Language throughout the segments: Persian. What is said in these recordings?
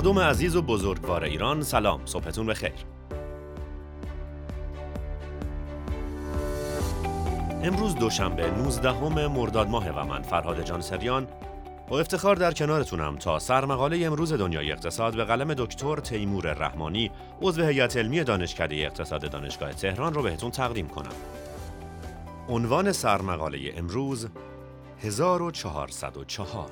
مردم عزیز و بزرگوار ایران، سلام، صبحتون بخیر. امروز دوشنبه 19 مرداد ماه و من فرهاد جانسریان با افتخار در کنارتونم تا سرمقاله امروز دنیای اقتصاد به قلم دکتر تیمور رحمانی، عضو هیئت علمی دانشکده اقتصاد دانشگاه تهران رو بهتون تقدیم کنم. عنوان سرمقاله امروز 1404.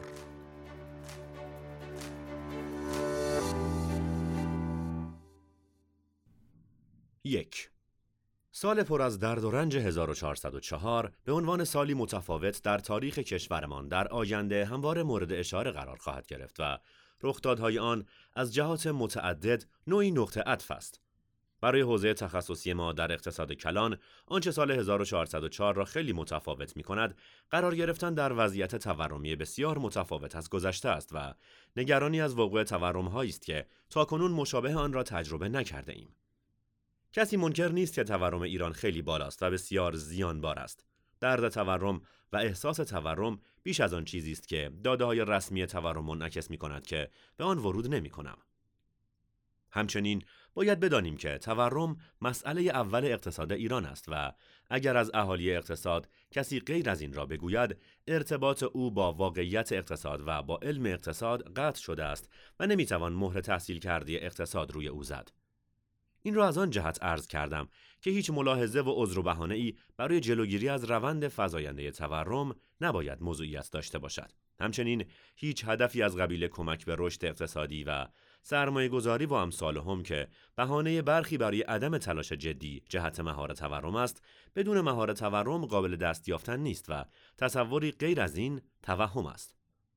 یک، سال پر از درد و رنج 1404 به عنوان سالی متفاوت در تاریخ کشورمان در آینده همواره مورد اشاره قرار خواهد گرفت و رخدادهای آن از جهات متعدد نوعی نقطه عطف است. برای حوزه تخصصی ما در اقتصاد کلان، آنچه سال 1404 را خیلی متفاوت می‌کند، قرار گرفتن در وضعیت تورمی بسیار متفاوت از گذشته است و نگرانی از وقوع تورم‌هایی است که تاکنون مشابه آن را تجربه نکرده ایم. کسی منکر نیست که تورم ایران خیلی بالاست و بسیار زیانبار است. درد تورم و احساس تورم بیش از آن چیزی است که داده‌های رسمی تورم منعکس می‌کند که به آن ورود نمی‌کنم. همچنین باید بدانیم که تورم مسئله اول اقتصاد ایران است و اگر از اهالی اقتصاد کسی غیر از این را بگوید، ارتباط او با واقعیت اقتصاد و با علم اقتصاد قطع شده است و نمی‌توان مهر تحصیل کرده اقتصاد روی او زد. این را از آن جهت عرض کردم که هیچ ملاحظه و عذر و بهانه‌ای برای جلوگیری از روند فزاینده تورم نباید موضوعیت داشته باشد. همچنین هیچ هدفی از قبیل کمک به رشد اقتصادی و سرمایه‌گذاری و امثالهم که بهانه برخی برای عدم تلاش جدی جهت مهار تورم است، بدون مهار تورم قابل دست یافتن نیست و تصوری غیر از این توهم است.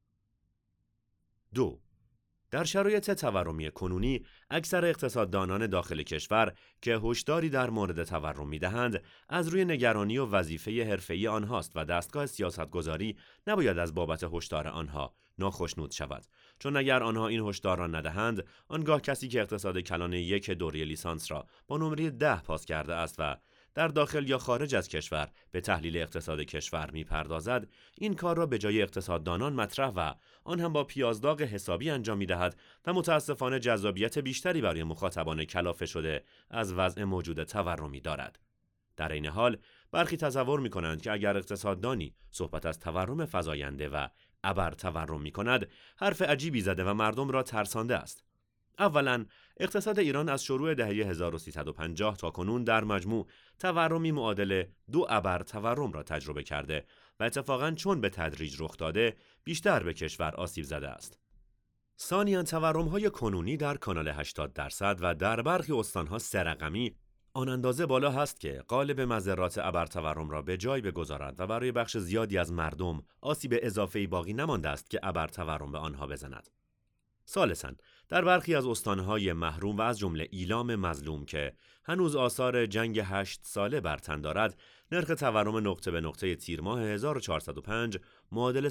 2. در شرایط تورمی کنونی، اکثر اقتصاددانان داخل کشور که هشداری در مورد تورم می‌دهند، از روی نگرانی و وظیفه حرفه‌ای آنهاست و دستگاه سیاستگذاری نباید از بابت هشدار آنها ناخشنود شود، چون اگر آنها این هشدار را ندهند، آنگاه کسی که اقتصاد کلان یک دوره لیسانس را با نمره 10 پاس کرده است و در داخل یا خارج از کشور به تحلیل اقتصاد کشور می‌پردازد، این کار را به جای اقتصاددانان مطرح و آن هم با پیازداغ حسابی انجام می‌دهد و متأسفانه جذابیت بیشتری برای مخاطبان کلافه شده از وضع موجود تورمی دارد. در این حال برخی تصور می‌کنند که اگر اقتصاددانی صحبت از تورم فزاینده و ابر تورم می‌کند، حرف عجیبی زده و مردم را ترسانده است. اولاً اقتصاد ایران از شروع دهه 1350 تا کنون در مجموع تورمی معادل 2 ابر تورم را تجربه کرده و اتفاقاً چون به تدریج رخ داده بیشتر به کشور آسیب زده است. ثانیاً تورم‌های کنونی در کانال 80% و در برخی استان‌ها 3 رقمی آن اندازه بالا هست که غالب مضرات ابر تورم را به جای بگذارد و برای بخش زیادی از مردم آسیب اضافه‌ای باقی نمانده است که ابر تورم به آنها بزند. ثالثاً در برخی از استانهای محروم و از جمله ایلام مظلوم که هنوز آثار جنگ 8 ساله بر تن دارد، نرخ تورم نقطه به نقطه تیر ماه 1405 معادل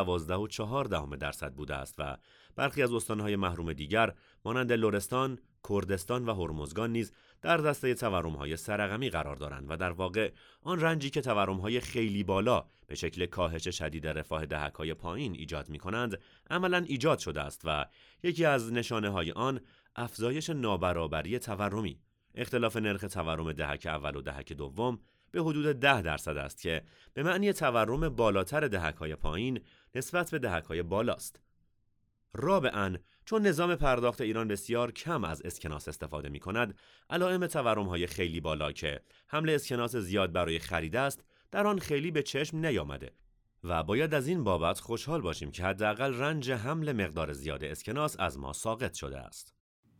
112.4% بوده است و برخی از استانهای محروم دیگر مانند لرستان، کردستان و هرمزگان نیز در دسته تورم‌های سه‌رقمی قرار دارند و در واقع آن رنجی که تورم‌های خیلی بالا به شکل کاهش شدید رفاه دهک‌های پایین ایجاد می‌کنند، عملاً ایجاد شده است و یکی از نشانه‌های آن افزایش نابرابری تورمی، اختلاف نرخ تورم دهک اول و دهک دوم به حدود 10% است که به معنی تورم بالاتر دهک‌های پایین نسبت به دهک‌های بالاست. رابعاً چون نظام پرداخت ایران بسیار کم از اسکناس استفاده می کند، علائم تورم‌های خیلی بالا که حمل اسکناس زیاد برای خرید است، در آن خیلی به چشم نیامده و باید از این بابت خوشحال باشیم که حداقل رنج حمل مقدار زیاد اسکناس از ما ساقط شده است.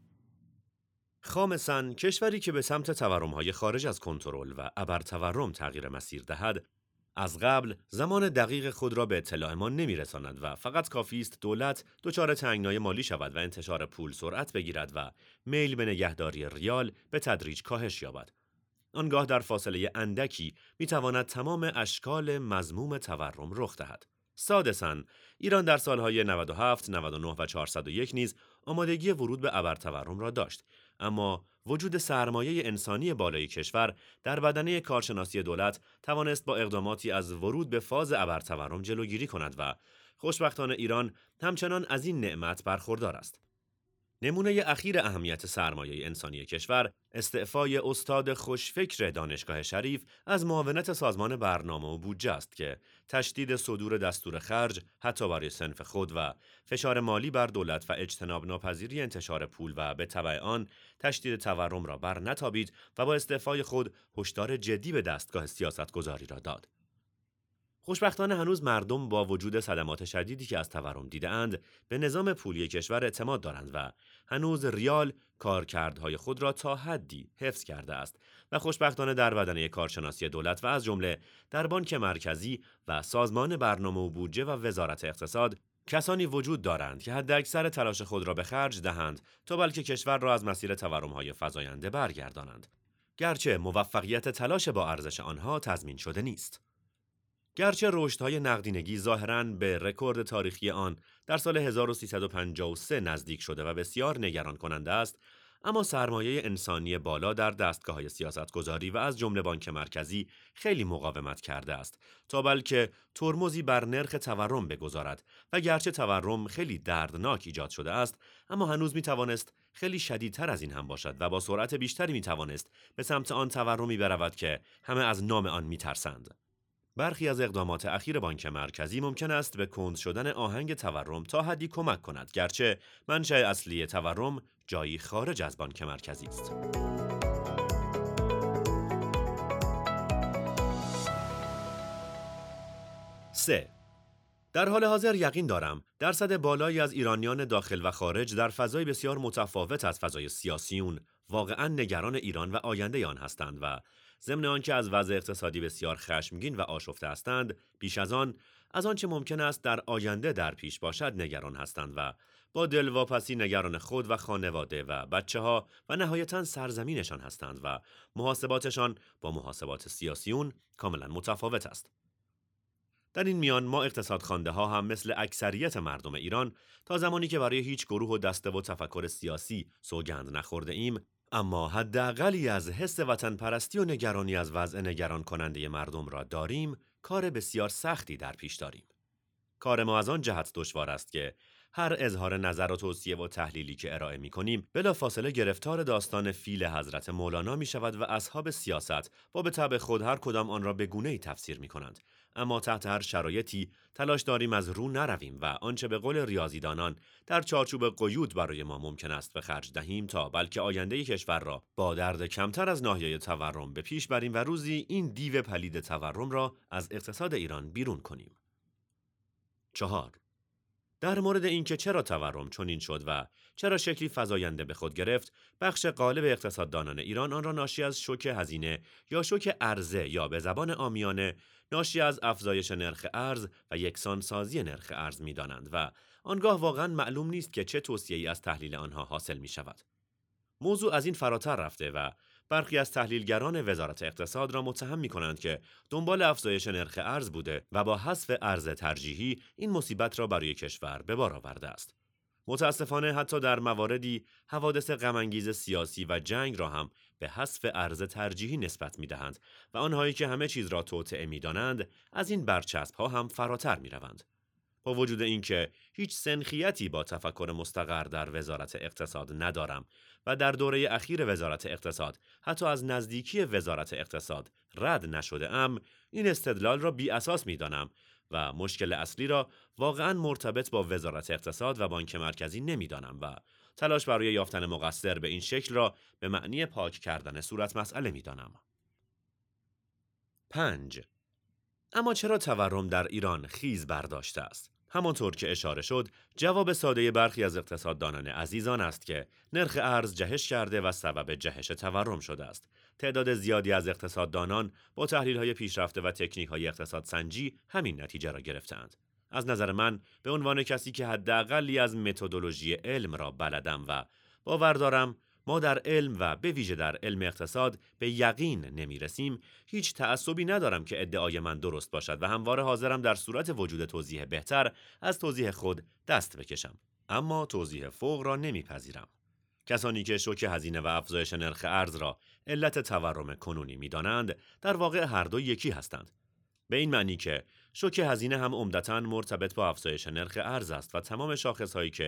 خامساً کشوری که به سمت تورم‌های خارج از کنترل و ابر تورم تغییر مسیر دهد، از قبل زمان دقیق خود را به اطلاع ما نمی‌رساند و فقط کافی است دولت دچار تنگنای مالی شود و انتشار پول سرعت بگیرد و میل به نگهداری ریال به تدریج کاهش یابد. آنگاه در فاصله اندکی می‌تواند تمام اشکال مذموم تورم رخ دهد. سادساً ایران در سالهای 97، 99 و 401 نیز آمادگی ورود به ابر تورم را داشت، اما وجود سرمایه انسانی بالای کشور در بدنه کارشناسی دولت توانست با اقداماتی از ورود به فاز ابر تورم جلوگیری کند و خوشبختانه ایران همچنان از این نعمت برخوردار است. نمونه اخیر اهمیت سرمایه انسانی کشور، استعفای استاد خوشفکر دانشگاه شریف از معاونت سازمان برنامه و بودجه است که تشدید صدور دستور خرج حتی برای صنف خود و فشار مالی بر دولت و اجتناب ناپذیری انتشار پول و به تبع آن تشدید تورم را بر نتابید و با استعفای خود هشدار جدی به دستگاه سیاستگذاری را داد. خوشبختانه هنوز مردم با وجود صدمات شدیدی که از تورم دیده‌اند به نظام پولی کشور اعتماد دارند و هنوز ریال کارکردهای خود را تا حدی حفظ کرده است و خوشبختانه در بدنه کارشناسی دولت و از جمله در بانک مرکزی و سازمان برنامه و بودجه و وزارت اقتصاد کسانی وجود دارند که حداکثر تلاش خود را به خرج دهند تا بلکه کشور را از مسیر تورم‌های فزاینده برگردانند، گرچه موفقیت تلاش با ارزش آنها تضمین شده نیست. گرچه رشدهای نقدینگی ظاهراً به رکورد تاریخی آن در سال 1353 نزدیک شده و بسیار نگران کننده است، اما سرمایه انسانی بالا در دستگاه‌های سیاستگذاری و از جمله بانک مرکزی خیلی مقاومت کرده است تا بلکه ترمزی بر نرخ تورم بگذارد و گرچه تورم خیلی دردناک ایجاد شده است، اما هنوز می‌توانست خیلی شدیدتر از این هم باشد و با سرعت بیشتری می‌توانست به سمت آن تورمی برود که همه از نام آن می‌ترسند. برخی از اقدامات اخیر بانک مرکزی ممکن است به کند شدن آهنگ تورم تا حدی کمک کند، گرچه منشأ اصلی تورم جایی خارج از بانک مرکزی است. در حال حاضر یقین دارم درصد بالایی از ایرانیان داخل و خارج در فضای بسیار متفاوت از فضای سیاسیون واقعاً نگران ایران و آینده آن هستند و ضمن آنکه از وضع اقتصادی بسیار خشمگین و آشفته هستند، بیش از آنچه ممکن است در آینده در پیش باشد نگران هستند و با دلواپسی نگران خود و خانواده و بچه‌ها و نهایتاً سرزمینشان هستند و محاسباتشان با محاسبات سیاسیون کاملاً متفاوت است. در این میان ما اقتصادخوانده ها هم مثل اکثریت مردم ایران تا زمانی که برای هیچ گروه و دسته و تفکر سیاسی سوگند نخورده ایم، اما حداقلی از حس وطن پرستی و نگرانی از وضع نگران کننده مردم را داریم، کار بسیار سختی در پیش داریم. کار ما از آن جهت دشوار است که هر اظهار نظر و توصیه و تحلیلی که ارائه می‌کنیم بلافاصله گرفتار داستان فیل حضرت مولانا می‌شود و اصحاب سیاست و به طبع خود هر کدام آن را به گونه‌ای تفسیر می‌کنند. اما تحت هر شرایطی تلاش داریم از رو نرویم و آنچه به قول ریاضیدانان در چارچوب قیود برای ما ممکن است به خرج دهیم تا بلکه آینده کشور را با درد کمتر از ناحیه تورم به پیش بریم و روزی این دیو پلید تورم را از اقتصاد ایران بیرون کنیم. 4. در مورد اینکه چرا تورم چنین شد و چرا شکلی فزاینده به خود گرفت، بخش غالب اقتصاددانان ایران آن را ناشی از شوک هزینه یا شوک عرضه یا به زبان عامیانه ناشی از افزایش نرخ ارز و یکسانسازی نرخ ارز می‌دانند و آنگاه واقعاً معلوم نیست که چه توصیه‌ای از تحلیل آنها حاصل می‌شود. موضوع از این فراتر رفته و برخی از تحلیلگران وزارت اقتصاد را متهم می‌کنند که دنبال افزایش نرخ ارز بوده و با حذف ارز ترجیحی این مصیبت را برای کشور به بار آورده است. متاسفانه حتی در مواردی حوادث غم‌انگیز سیاسی و جنگ را هم به حذف ارز ترجیحی نسبت می‌دهند و آنهایی که همه چیز را توطئه می‌دانند از این برچسب‌ها هم فراتر می‌روند. با وجود اینکه هیچ سنخیتی با تفکر مستقر در وزارت اقتصاد ندارم و در دوره اخیر وزارت اقتصاد حتی از نزدیکی وزارت اقتصاد رد نشده ام، این استدلال را بی اساس می دانم و مشکل اصلی را واقعاً مرتبط با وزارت اقتصاد و بانک مرکزی نمی دانم و تلاش برای یافتن مقصر به این شکل را به معنی پاک کردن صورت مسئله می دانم. 5. اما چرا تورم در ایران خیز برداشته است؟ همانطور که اشاره شد، جواب ساده برخی از اقتصاددانان عزیزان است که نرخ ارز جهش کرده و سبب جهش تورم شده است. تعداد زیادی از اقتصاددانان با تحلیل‌های پیشرفته و تکنیک‌های اقتصادسنجی همین نتیجه را گرفتند. از نظر من به عنوان کسی که حداقلی از متدولوژی علم را بلدم و باور دارم ما در علم و به ویژه در علم اقتصاد به یقین نمی‌رسیم، هیچ تعصبی ندارم که ادعای من درست باشد و همواره حاضرم در صورت وجود توضیح بهتر از توضیح خود دست بکشم. اما توضیح فوق را نمیپذیرم. کسانی که شوک هزینه و افزایش نرخ ارز را علت تورم کنونی می‌دانند، در واقع هر دو یکی هستند. به این معنی که شوک هزینه هم عمدتاً مرتبط با افزایش نرخ ارز است و تمام شاخص‌هایی که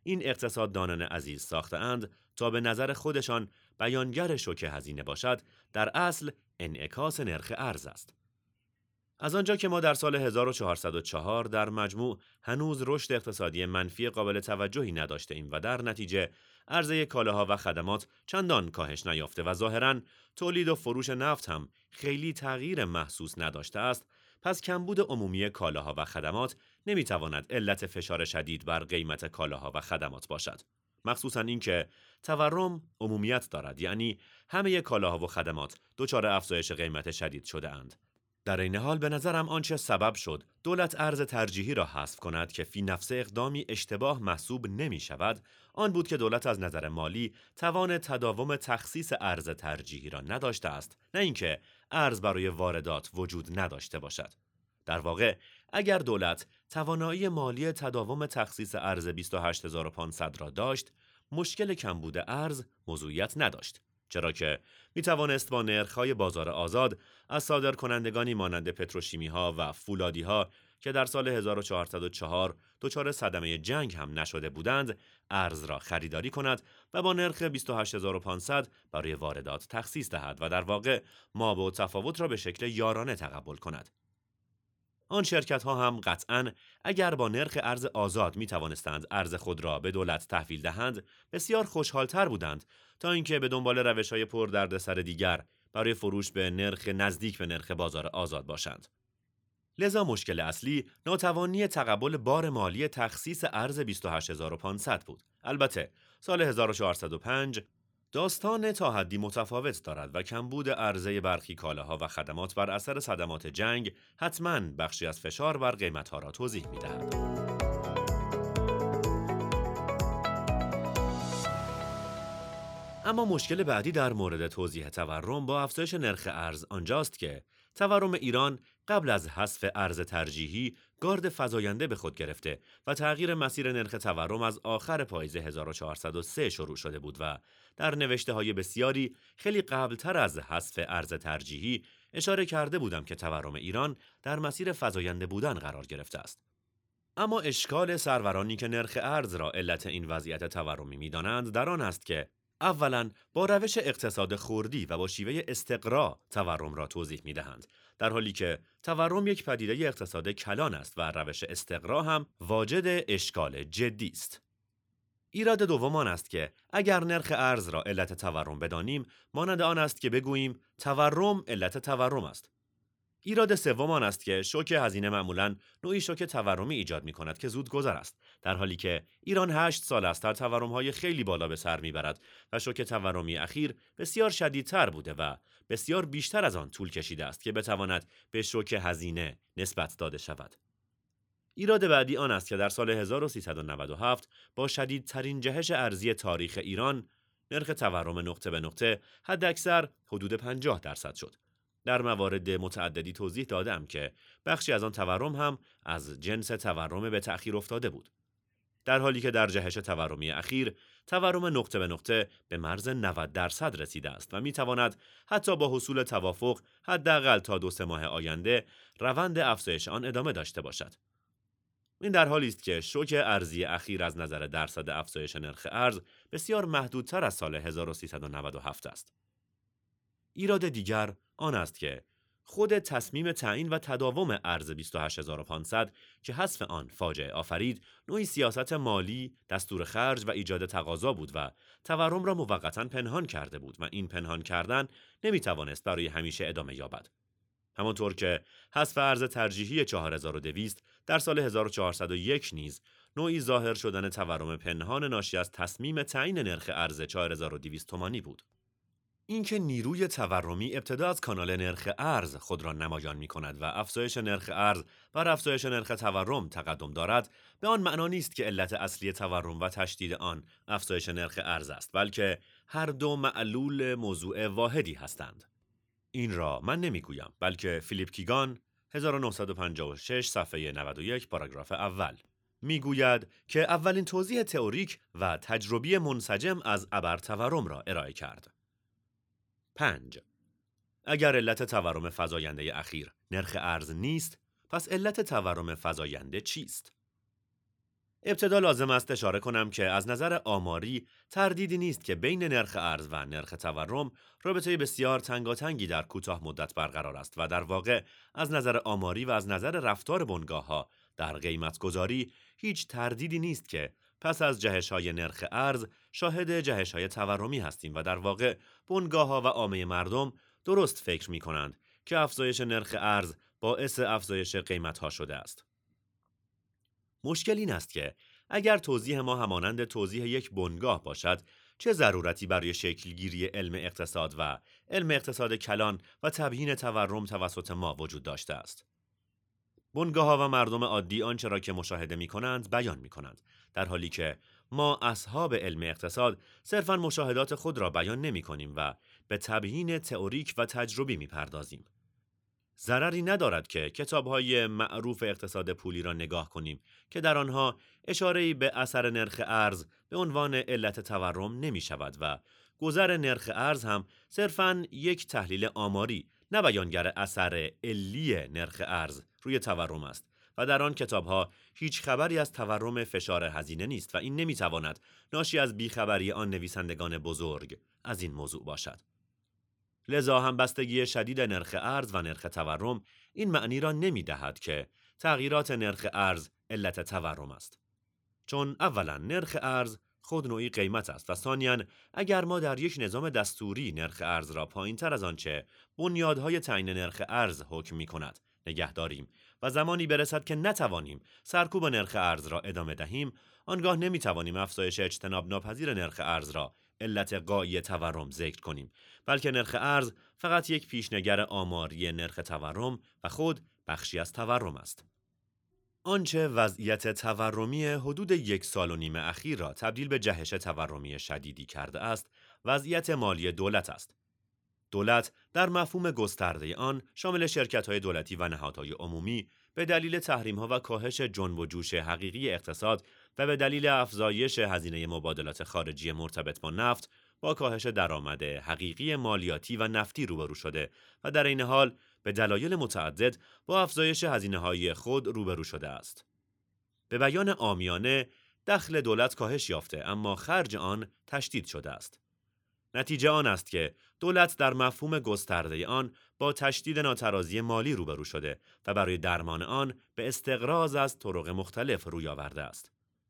این اقتصاددانان عزیز ساخته‌اند تا به نظر خودشان بیانگر شوک هزینه باشد، در اصل انعکاس نرخ ارز است. از آنجا که ما در سال 1404 در مجموع هنوز رشد اقتصادی منفی قابل توجهی نداشته‌ایم و در نتیجه عرضه کالاها و خدمات چندان کاهش نیافته و ظاهراً تولید و فروش نفت هم خیلی تغییر محسوس نداشته است، پس کمبود عمومی کالاها و خدمات نمیتواند علت فشار شدید بر قیمت کالاها و خدمات باشد. مخصوصاً اینکه تورم عمومیت دارد، یعنی همه کالاها و خدمات دچار افزایش قیمت شدید شده اند. در این حال به نظرم آنچه سبب شد دولت ارز ترجیحی را حذف کند که فی نفس اقدامی اشتباه محسوب نمی شود، آن بود که دولت از نظر مالی توان تداوم تخصیص ارز ترجیحی را نداشته است، نه اینکه ارز برای واردات وجود نداشته باشد. در واقع اگر دولت توانایی مالی تداوم تخصیص ارز 28500 را داشت، مشکل کمبود ارز موضوعیت نداشت، چرا که می توانست با نرخ‌های بازار آزاد از صادرکنندگانی مانند پتروشیمی‌ها و فولادی‌ها که در سال 1404 دچار صدمه جنگ هم نشده بودند، ارز را خریداری کند و با نرخ 28500 برای واردات تخصیص دهد و در واقع ما و تفاوت را به شکل یارانه تقبل کند. آن شرکت‌ها هم قطعاً اگر با نرخ ارز آزاد می توانستند ارز خود را به دولت تحویل دهند، بسیار خوشحال‌تر بودند تا اینکه به دنبال روش‌های پر دردسر دیگر برای فروش به نرخ نزدیک به نرخ بازار آزاد باشند. لذا مشکل اصلی ناتوانی تقبل بار مالی تخصیص ارز 28500 بود. البته سال 1405 داستان تا حدی متفاوت دارد و کمبود عرضه برخی کالاها و خدمات بر اثر صدمات جنگ حتماً بخشی از فشار بر قیمت‌ها را توضیح می‌دهد. اما مشکل بعدی در مورد توزیع تورم با افزایش نرخ ارز آنجاست که تورم ایران قبل از حذف ارز ترجیحی گارد فزاینده به خود گرفته و تغییر مسیر نرخ تورم از آخر پاییز 1403 شروع شده بود و در نوشته‌های بسیاری خیلی قبلتر از حذف ارز ترجیحی اشاره کرده بودم که تورم ایران در مسیر فزاینده بودن قرار گرفته است. اما اشکال سرورانی که نرخ ارز را علت این وضعیت تورمی می‌دانند در آن است که اولاً با روش اقتصاد خردی و با شیوه استقرا تورم را توضیح می‌دهند، در حالی که تورم یک پدیده اقتصاد کلان است و روش استقرا هم واجد اشکال جدی است. ایراد دوم آن است که اگر نرخ ارز را علت تورم بدانیم، مانند آن است که بگوییم تورم علت تورم است. ایراد سوم آن است که شوک هزینه معمولاً نوعی شوک تورمی ایجاد می‌کند که زودگذر است، در حالی که ایران 8 سال است در تورم‌های خیلی بالا به سر می‌برد و شوک تورمی اخیر بسیار شدیدتر بوده و بسیار بیشتر از آن طول کشیده است که بتواند به شوک هزینه نسبت داده شود. ایراد بعدی آن است که در سال 1397 با شدیدترین جهش ارزی تاریخ ایران، نرخ تورم نقطه به نقطه حداکثر حدود 50% شد. در موارد متعددی توضیح دادم که بخشی از آن تورم هم از جنس تورم به تأخیر افتاده بود. در حالی که در جهش تورمی اخیر، تورم نقطه به نقطه به مرز 90% رسیده است و میتواند حتی با حصول توافق حداقل تا 2-3 ماه آینده روند افزایش آن ادامه داشته باشد. این در حالی است که شوک ارزی اخیر از نظر درصد افزایش نرخ ارز بسیار محدودتر از سال 1397 است. ایراد دیگر آن است که خود تصمیم تعیین و تداوم ارز 28500 که حذف آن فاجعه آفرید، نوعی سیاست مالی، دستور خرج و ایجاد تقاضا بود و تورم را موقتاً پنهان کرده بود و این پنهان کردن نمیتوانست برای همیشه ادامه یابد. همانطور که حذف ارز ترجیحی 4200 در سال 1401 نیز نوعی ظاهر شدن تورم پنهان ناشی از تصمیم تعیین نرخ ارز 4200 تومانی بود. اینکه نیروی تورمی ابتدا از کانال نرخ ارز خود را نمایان می کند و افزایش نرخ ارز بر افزایش نرخ تورم تقدم دارد، به آن معنا نیست که علت اصلی تورم و تشدید آن افزایش نرخ ارز است، بلکه هر دو معلول موضوع واحدی هستند. این را من نمیگویم، بلکه فیلیپ کیگان 1956 صفحه 91 پاراگراف اول میگوید که اولین توضیح تئوریک و تجربی منسجم از ابر تورم را ارائه کرد. 5. اگر علت تورم فزاینده اخیر نرخ ارز نیست، پس علت تورم فزاینده چیست؟ ابتدا لازم است اشاره کنم که از نظر آماری تردیدی نیست که بین نرخ ارز و نرخ تورم رابطه بسیار تنگاتنگی در کوتاه مدت برقرار است و در واقع از نظر آماری و از نظر رفتار بنگاه‌ها در قیمت‌گذاری هیچ تردیدی نیست که پس از جهش‌های نرخ ارز شاهد جهش‌های تورمی هستیم و در واقع بنگاه‌ها و عامه مردم درست فکر می‌کنند که افزایش نرخ ارز باعث افزایش قیمت‌ها شده است. مشکل این است که اگر توضیح ما همانند توضیح یک بنگاه باشد، چه ضرورتی برای شکلگیری علم اقتصاد و علم اقتصاد کلان و تبیین تورم توسط ما وجود داشته است؟ بنگاه‌ها و مردم عادی آنچه را که مشاهده می‌کنند بیان می‌کنند، در حالی که ما اصحاب علم اقتصاد صرفاً مشاهدات خود را بیان نمی‌کنیم و به تبیین تئوریک و تجربی می‌پردازیم. ضرری ندارد که کتاب‌های معروف اقتصاد پولی را نگاه کنیم که در آنها اشاره‌ای به اثر نرخ ارز به عنوان علت تورم نمی‌شود و گذر نرخ ارز هم صرفاً یک تحلیل آماری نه بیانگر اثر علی نرخ ارز روی تورم است و در آن کتاب‌ها هیچ خبری از تورم فشار هزینه نیست و این نمی‌تواند ناشی از بیخبری آن نویسندگان بزرگ از این موضوع باشد. لذا همبستگی شدید نرخ ارز و نرخ تورم این معنی را نمی‌دهد که تغییرات نرخ ارز علت تورم است. چون اولا نرخ ارز خود نوعی قیمت است و ثانیاً اگر ما در یک نظام دستوری نرخ ارز را پایین‌تر از آنچه بنیادهای تعیین نرخ ارز حکم می‌کند نگه داریم و زمانی برسد که نتوانیم سرکوب نرخ ارز را ادامه دهیم، آنگاه نمی‌توانیم افزایش اجتناب ناپذیر نرخ ارز را علت غایی تورم ذکر کنیم، بلکه نرخ ارز فقط یک پیشنگر آماری نرخ تورم و خود بخشی از تورم است. آنچه وضعیت تورمی حدود 1.5 سال اخیر را تبدیل به جهش تورمی شدیدی کرده است، وضعیت مالی دولت است. دولت در مفهوم گسترده آن شامل شرکت‌های دولتی و نهادهای عمومی به دلیل تحریم‌ها و کاهش جنب و جوش حقیقی اقتصاد و به دلیل افزایش هزینه مبادلات خارجی مرتبط با نفت با کاهش درآمد حقیقی مالیاتی و نفتی روبرو شده و در این حال به دلایل متعدد با افزایش هزینه‌های خود روبرو شده است. به بیان عامیانه دخل دولت کاهش یافته اما خرج آن تشدید شده است. نتیجه آن است که دولت در مفهوم گسترده آن با تشدید ناترازی مالی روبرو شده و برای درمان آن به استقراض از طرق مختلف روی آورده است.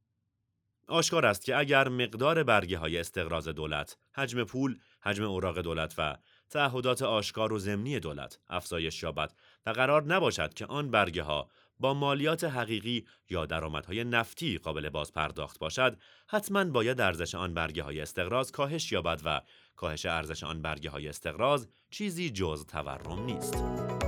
آشکار است که اگر مقدار برگه‌های استقراض دولت، حجم پول، حجم اوراق دولت و تعهدات آشکار و ضمنی دولت افزایش یابد و قرار نباشد که آن برگه‌ها با مالیات حقیقی یا درآمدهای نفتی قابل بازپرداخت باشد، حتماً باید ارزش آن برگه‌های استقراض کاهش یابد و کاهش ارزش آن برگه‌های استقراض چیزی جز تورم نیست.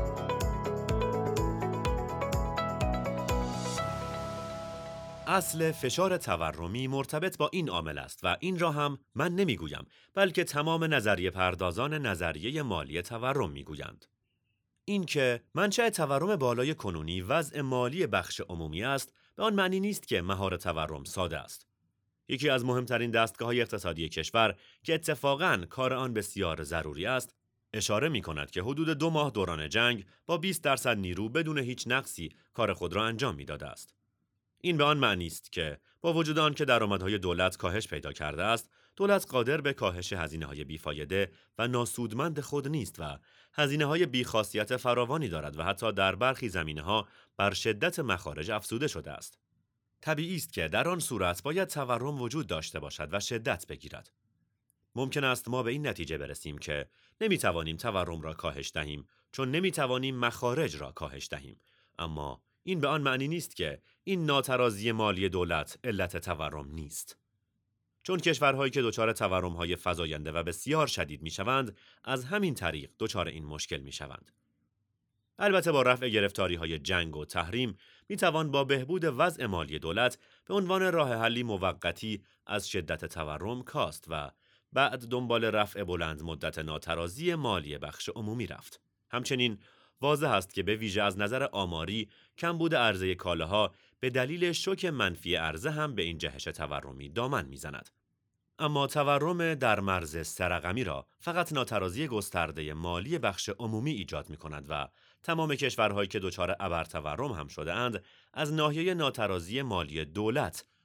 اصل فشار تورمی مرتبط با این عامل است و این را هم من نمیگویم، بلکه تمام نظریه پردازان نظریه مالی تورم میگویند. این که منشأ تورم بالای کنونی وضع مالی بخش عمومی است، به آن معنی نیست که مهار تورم ساده است. یکی از مهمترین دستگاه‌های اقتصادی کشور که اتفاقاً کار آن بسیار ضروری است، اشاره می‌کند که حدود 2 ماه دوران جنگ با 20% نیرو بدون هیچ نقصی کار خود را انجام می‌داده است. این به آن معنی است که با وجود آن که درآمدهای دولت کاهش پیدا کرده است، دولت قادر به کاهش هزینه‌های بیفایده و ناسودمند خود نیست و هزینه‌های بی‌خاصیت فراوانی دارد و حتی در برخی زمینه‌ها بر شدت مخارج افزوده شده است. طبیعی است که در آن صورت باید تورم وجود داشته باشد و شدت بگیرد. ممکن است ما به این نتیجه برسیم که نمی‌توانیم تورم را کاهش دهیم چون نمی‌توانیم مخارج را کاهش دهیم، اما این به آن معنی نیست که این ناترازی مالی دولت علت تورم نیست. چون کشورهایی که دچار تورم‌های فزاینده و بسیار شدید می‌شوند، از همین طریق دچار این مشکل می‌شوند. البته با رفع گرفتاری‌های جنگ و تحریم می‌توان با بهبود وضع مالی دولت به عنوان راه حلی موقتی از شدت تورم کاست و بعد دنبال رفع بلند مدت ناترازی مالی بخش عمومی رفت. همچنین واضح است که به ویژه از نظر آماری کمبود عرضه کالاها به دلیل شوک منفی عرضه هم به این جهش تورمی دامن میزند. اما تورم در مرز 3 رقمی را فقط ناترازی گسترده مالی بخش عمومی ایجاد می کند و تمام کشورهایی که دچار ابرتورم هم شده اند از ناحیه ناترازی مالی دولت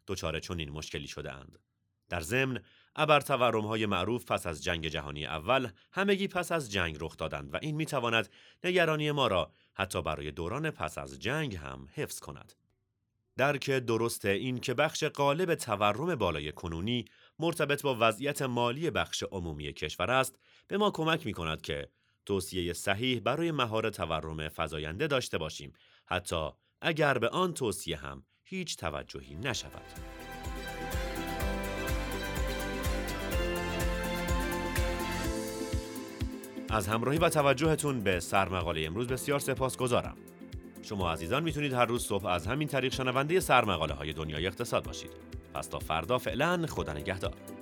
دچار چنین مشکلی شده‌اند. در ضمن ابرتورم‌های معروف پس از جنگ جهانی اول همگی پس از جنگ رخ دادند و این می‌تواند نگرانی ما را حتی برای دوران پس از جنگ هم حفظ کند. درک درست این که بخش غالب تورم بالای کنونی مرتبط با وضعیت مالی بخش عمومی کشور است، به ما کمک می‌کند که توصیه صحیح برای مهار تورم فزاینده داشته باشیم، حتی اگر به آن توصیه هم هیچ توجهی نشود. از همراهی و توجهتون به سرمقاله امروز بسیار سپاسگزارم. شما عزیزان میتونید هر روز صبح از همین طریق شنونده سرمقاله های دنیای اقتصاد باشید. پس تا فردا فعلا خدا نگهدار.